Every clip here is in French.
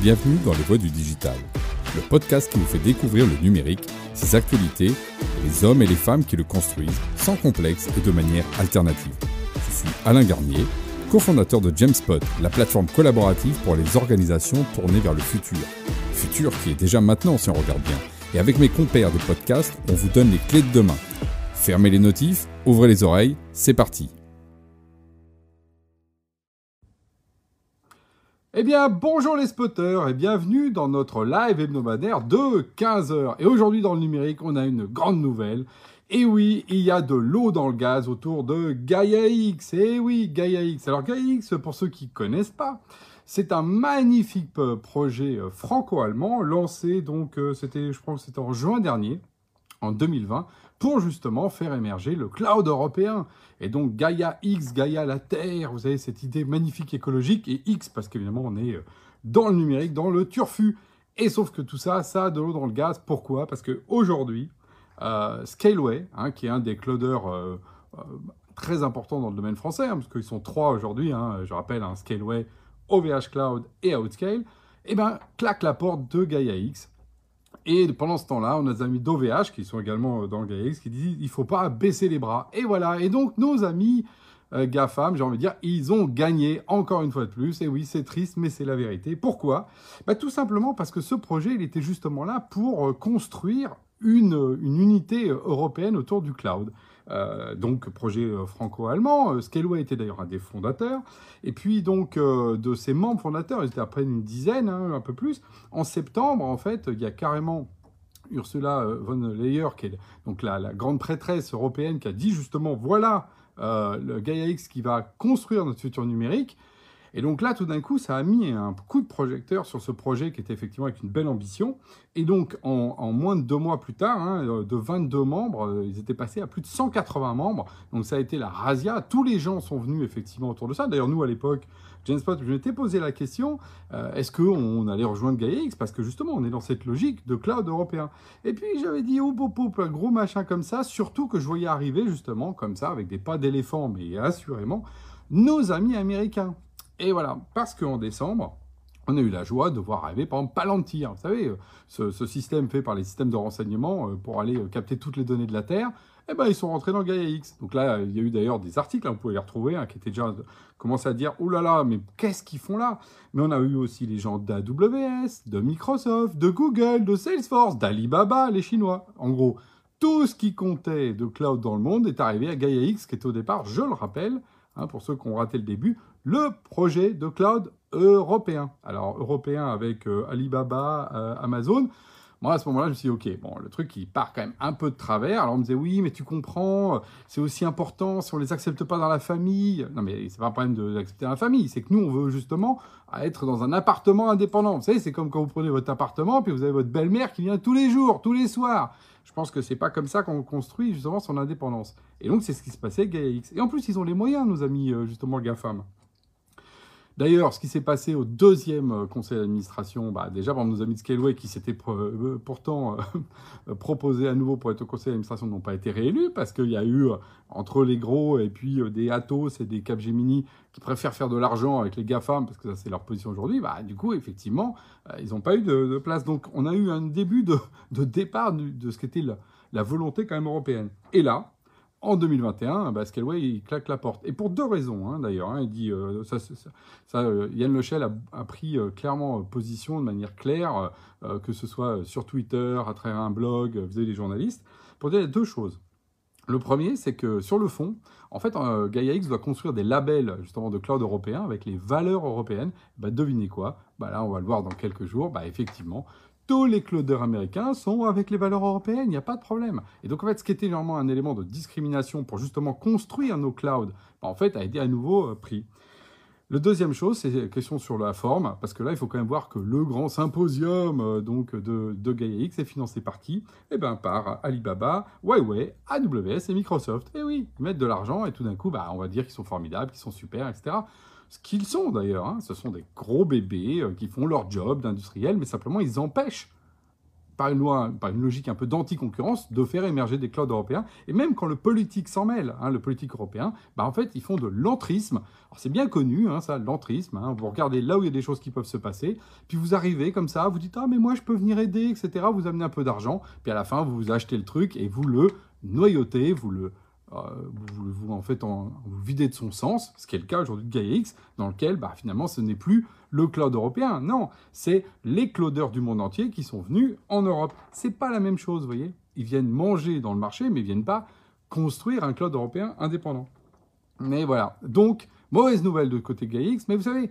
Bienvenue dans Les Voix du Digital, le podcast qui vous fait découvrir le numérique, ses actualités, et les hommes et les femmes qui le construisent sans complexe et de manière alternative. Je suis Alain Garnier, cofondateur de Jamspot, la plateforme collaborative pour les organisations tournées vers le futur. Futur qui est déjà maintenant si on regarde bien. Et avec mes compères des podcasts, on vous donne les clés de demain. Fermez les notifs, ouvrez les oreilles, c'est parti. Eh bien, bonjour les spotters et bienvenue dans notre live hebdomadaire de 15h. Et aujourd'hui dans le numérique, on a une grande nouvelle. Et oui, il y a de l'eau dans le gaz autour de Gaia-X. Et oui, Gaia-X. Alors Gaia-X, pour ceux qui ne connaissent pas, c'est un magnifique projet franco-allemand lancé, donc je crois que c'était en juin dernier, en 2020, pour justement faire émerger le cloud européen. Et donc Gaia X, Gaia la Terre, vous avez cette idée magnifique écologique, et X parce qu'évidemment on est dans le numérique, dans le turfu. Et sauf que tout ça, ça a de l'eau dans le gaz. Pourquoi? Parce qu'aujourd'hui, Scaleway, qui est un des clouders très importants dans le domaine français, parce qu'ils sont trois aujourd'hui, je rappelle, Scaleway, OVH Cloud et Outscale, claque la porte de Gaia X. Et pendant ce temps-là, on a des amis d'OVH qui sont également dans Gaia X qui disent il ne faut pas baisser les bras. Et voilà. Et donc, nos amis GAFAM, j'ai envie de dire, ils ont gagné encore une fois de plus. Et oui, c'est triste, mais c'est la vérité. Pourquoi? Tout simplement parce que ce projet, il était justement là pour construire une unité européenne autour du cloud. Donc, projet franco-allemand. Scaleway était d'ailleurs un des fondateurs. Et puis, donc, de ses membres fondateurs, ils étaient à près une dizaine, un peu plus. En septembre, en fait, il y a carrément Ursula von der Leyen, qui est donc la grande prêtresse européenne, qui a dit justement, voilà le Gaia-X qui va construire notre futur numérique. Et donc là, tout d'un coup, ça a mis un coup de projecteur sur ce projet qui était effectivement avec une belle ambition. Et donc, en moins de 2 mois plus tard, de 22 membres, ils étaient passés à plus de 180 membres. Donc ça a été la razzia. Tous les gens sont venus effectivement autour de ça. D'ailleurs, nous, à l'époque, Jamspot, je m'étais posé la question, est-ce qu'on allait rejoindre Gaia-X? Parce que justement, on est dans cette logique de cloud européen. Et puis, j'avais dit, oh, un gros machin comme ça, surtout que je voyais arriver justement comme ça, avec des pas d'éléphant, mais assurément, nos amis américains. Et voilà, parce qu'en décembre, on a eu la joie de voir arriver, par exemple, Palantir. Vous savez, ce système fait par les systèmes de renseignement pour aller capter toutes les données de la Terre. Ils sont rentrés dans Gaia-X. Donc là, il y a eu d'ailleurs des articles, vous pouvez les retrouver, qui étaient déjà commencé à dire « Oh là là, mais qu'est-ce qu'ils font là ?» Mais on a eu aussi les gens d'AWS, de Microsoft, de Google, de Salesforce, d'Alibaba, les Chinois. En gros, tout ce qui comptait de cloud dans le monde est arrivé à Gaia-X, qui était au départ, je le rappelle, pour ceux qui ont raté le début, le projet de cloud européen. Alors, européen avec Alibaba, Amazon. Moi, à ce moment-là, je me suis dit, OK, bon, le truc, il part quand même un peu de travers. Alors, on me disait, oui, mais tu comprends, c'est aussi important si on ne les accepte pas dans la famille. Non, mais c'est pas un problème de l'accepter dans la famille. C'est que nous, on veut justement être dans un appartement indépendant. Vous savez, c'est comme quand vous prenez votre appartement, puis vous avez votre belle-mère qui vient tous les jours, tous les soirs. Je pense que c'est pas comme ça qu'on construit justement son indépendance. Et donc, c'est ce qui se passait avec Gaia-X. Et en plus, ils ont les moyens, nos amis, justement, le GAFAM. D'ailleurs, ce qui s'est passé au deuxième conseil d'administration, déjà par nos amis de Scaleway qui s'étaient pourtant proposés à nouveau pour être au conseil d'administration n'ont pas été réélus parce qu'il y a eu entre les gros et puis des Atos et des Capgemini qui préfèrent faire de l'argent avec les GAFAM parce que ça c'est leur position aujourd'hui. Du coup, effectivement, ils n'ont pas eu de place. Donc, on a eu un début de départ de ce qu'était la volonté quand même européenne. Et là, en 2021, Scaleway, il claque la porte. Et pour 2 raisons, d'ailleurs. Il dit, Yann Lechel a pris clairement position de manière claire, que ce soit sur Twitter, à travers un blog, vous avez les journalistes, pour dire 2 choses. Le premier, c'est que sur le fond, en fait, Gaia-X doit construire des labels justement de cloud européen avec les valeurs européennes. Devinez quoi? Là, on va le voir dans quelques jours. Effectivement, tous les clouders américains sont avec les valeurs européennes, il n'y a pas de problème. Et donc, en fait, ce qui était normalement un élément de discrimination pour justement construire nos clouds, en fait, a été à nouveau pris. Le deuxième chose, c'est la question sur la forme, parce que là, il faut quand même voir que le grand symposium de Gaia-X est financé par qui? Par Alibaba, Huawei, AWS et Microsoft. Et oui, ils mettent de l'argent et tout d'un coup, on va dire qu'ils sont formidables, qu'ils sont super, etc. Ce qu'ils sont d'ailleurs, ce sont des gros bébés qui font leur job d'industriel, mais simplement ils empêchent par une logique un peu d'anti-concurrence, de faire émerger des clouds européens. Et même quand le politique s'en mêle, le politique européen, en fait, ils font de l'entrisme. Alors, c'est bien connu, ça, l'entrisme. Vous regardez là où il y a des choses qui peuvent se passer, puis vous arrivez comme ça, vous dites « Ah, mais moi, je peux venir aider, etc. » Vous amenez un peu d'argent, puis à la fin, vous achetez le truc et vous le noyautez, vous videz de son sens, ce qui est le cas aujourd'hui de GaiaX, dans lequel finalement ce n'est plus le cloud européen, non, c'est les cloudeurs du monde entier qui sont venus en Europe. C'est pas la même chose, vous voyez. Ils viennent manger dans le marché, mais ils viennent pas construire un cloud européen indépendant. Mais voilà, donc, mauvaise nouvelle de côté GaiaX, mais vous savez,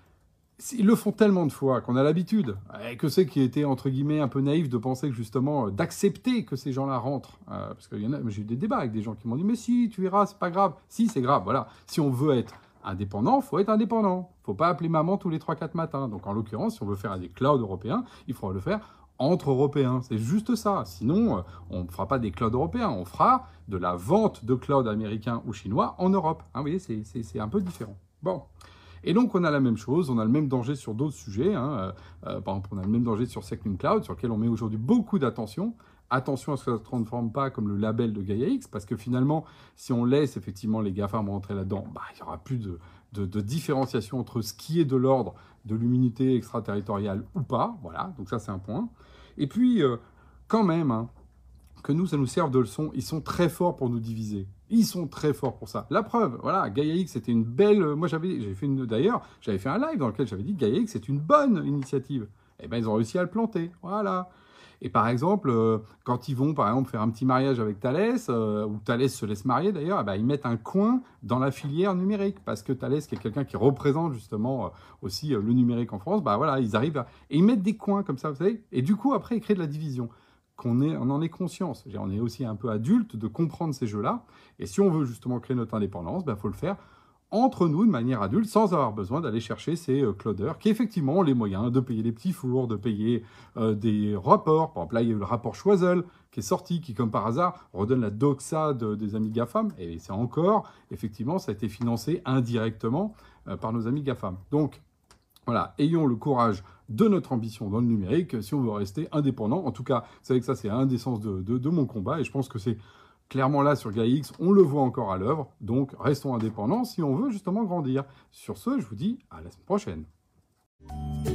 ils le font tellement de fois qu'on a l'habitude. Que c'est qui était, entre guillemets, un peu naïf de penser que justement, d'accepter que ces gens-là rentrent. Parce que j'ai eu des débats avec des gens qui m'ont dit « Mais si, tu verras, c'est pas grave. » Si, c'est grave, voilà. Si on veut être indépendant, il faut être indépendant. Il ne faut pas appeler maman tous les 3-4 matins. Donc, en l'occurrence, si on veut faire des clouds européens, il faudra le faire entre Européens. C'est juste ça. Sinon, on ne fera pas des clouds européens. On fera de la vente de clouds américains ou chinois en Europe. Vous voyez, c'est un peu différent. Bon. Et donc, on a la même chose, on a le même danger sur d'autres sujets. Par exemple, on a le même danger sur SecNumCloud, sur lequel on met aujourd'hui beaucoup d'attention. Attention à ce que ça ne se transforme pas comme le label de GaiaX, parce que finalement, si on laisse effectivement les GAFAM rentrer là-dedans, il n'y aura plus de différenciation entre ce qui est de l'ordre de l'immunité extraterritoriale ou pas. Voilà, donc ça, c'est un point. Et puis, quand même, que nous, ça nous serve de leçon. Ils sont très forts pour nous diviser. Ils sont très forts pour ça. La preuve, voilà, GaiaX, c'était une belle... Moi, j'avais fait un live dans lequel j'avais dit que GaiaX, c'est une bonne initiative. Eh bien, ils ont réussi à le planter. Voilà. Et par exemple, quand ils vont, par exemple, faire un petit mariage avec Thales, ou Thales se laisse marier d'ailleurs, ils mettent un coin dans la filière numérique. Parce que Thales, qui est quelqu'un qui représente justement aussi le numérique en France, voilà, ils arrivent à... Et ils mettent des coins comme ça, vous savez. Et du coup, après, ils créent de la division. On en ait conscience. On est aussi un peu adulte de comprendre ces jeux-là. Et si on veut justement créer notre indépendance, faut le faire entre nous de manière adulte, sans avoir besoin d'aller chercher ces cloudeurs qui effectivement ont les moyens de payer les petits fours, de payer des rapports. Par exemple, là, il y a eu le rapport Choiseul qui est sorti, qui, comme par hasard, redonne la doxa des amis GAFAM. Et c'est encore, effectivement, ça a été financé indirectement par nos amis GAFAM. Donc, voilà, ayons le courage de notre ambition dans le numérique si on veut rester indépendant. En tout cas, vous savez que ça, c'est un des sens de mon combat. Et je pense que c'est clairement là sur GaiaX, on le voit encore à l'œuvre. Donc, restons indépendants si on veut justement grandir. Sur ce, je vous dis à la semaine prochaine.